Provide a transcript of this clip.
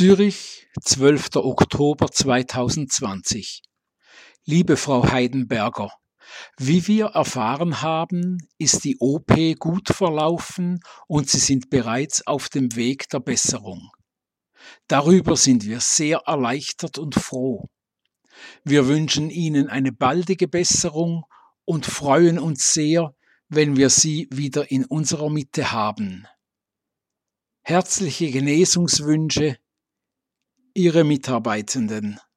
Zürich, 12. Oktober 2020. Liebe Frau Heidenberger, wie wir erfahren haben, ist die OP gut verlaufen und Sie sind bereits auf dem Weg der Besserung. Darüber sind wir sehr erleichtert und froh. Wir wünschen Ihnen eine baldige Besserung und freuen uns sehr, wenn wir Sie wieder in unserer Mitte haben. Herzliche Genesungswünsche, Ihre Mitarbeitenden.